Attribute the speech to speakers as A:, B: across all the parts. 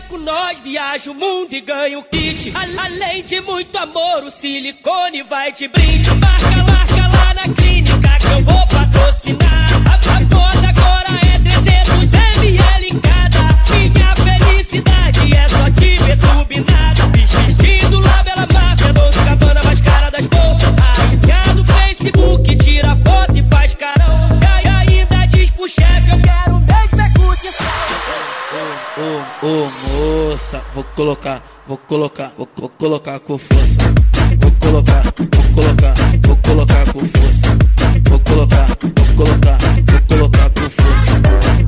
A: vai com nós, viaja o mundo e ganha um kit. Além de muito amor, o silicone vai de brinde. Marca lá na clínica que eu vou patrocinar. A moda agora é 300 ml em cada. Minha felicidade é só te ver turbinada. Vestido lá Bela Máfia, Dolce Gabbana mais cara das bolsas. Aí entra no Facebook, tira foto e faz carão. E ainda diz pro chefe, eu quero mesmo é curtição.
B: Moça, vou colocar com força. Vou colocar com força. Vou colocar com força.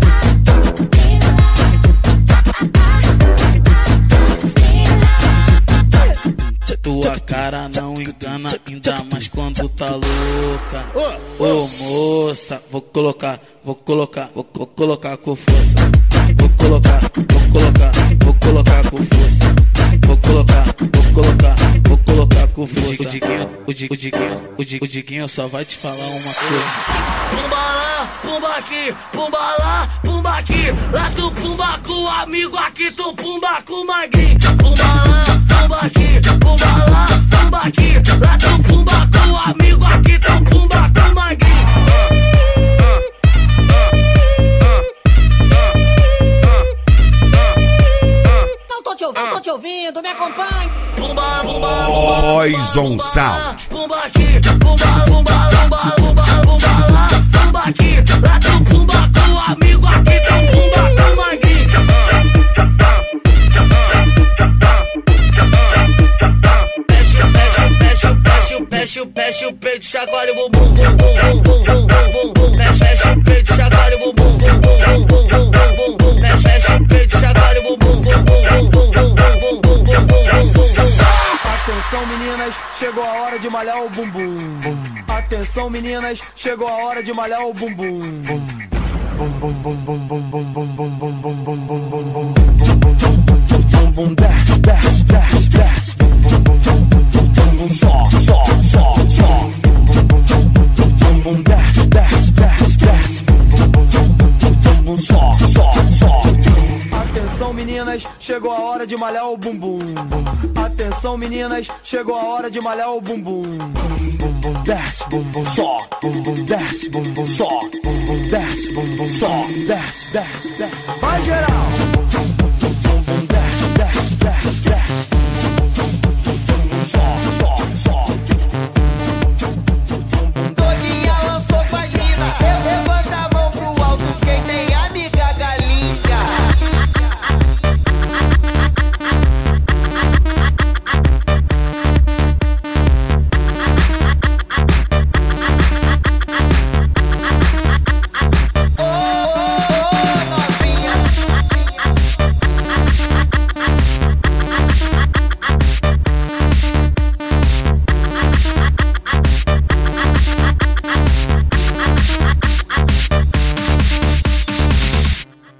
B: Tua cara não engana, ainda mais quando tá louca. Ô moça, vou colocar com força. Vou colocar com força. Vou colocar com força. O Diguinho só vai te falar uma coisa.
C: Pumba lá, pumba aqui, pumba lá, pumba aqui. Lá tu pumba com o amigo, aqui tu pumba com o magrinho. Pumba lá, pumba aqui, pumba lá, pumba aqui. Lá tu pumba com o amigo, aqui tu pumba com o magrinho.
D: Tô te ouvindo, me acompanhe.
C: Pumba, pumba,
E: Poison Sound.
C: Pumba aqui, pumba lá, pumba aqui. Lá tu pumba com o amigo, aqui tu pumba com o magrinho. Fecha o peito, chacoalha o bumbum, fecha o peito, chacoalha o bumbum, fecha o peito, chacoalha o bumbum.
F: Atenção meninas, chegou a hora de malhar o bumbum. Atenção meninas, chegou a hora de malhar o bumbum. Bumbum desce, desce, desce, desce. Bumbum só. Bumbum desce, desce, desce, desce. Bumbum só. Atenção meninas, chegou a hora de malhar o bumbum. Atenção meninas, chegou a hora de malhar o bumbum. Desce, bumbum só. Bumbum desce, bumbum só. Bumbum desce, bumbum só. Desce, desce, desce. Vai geral!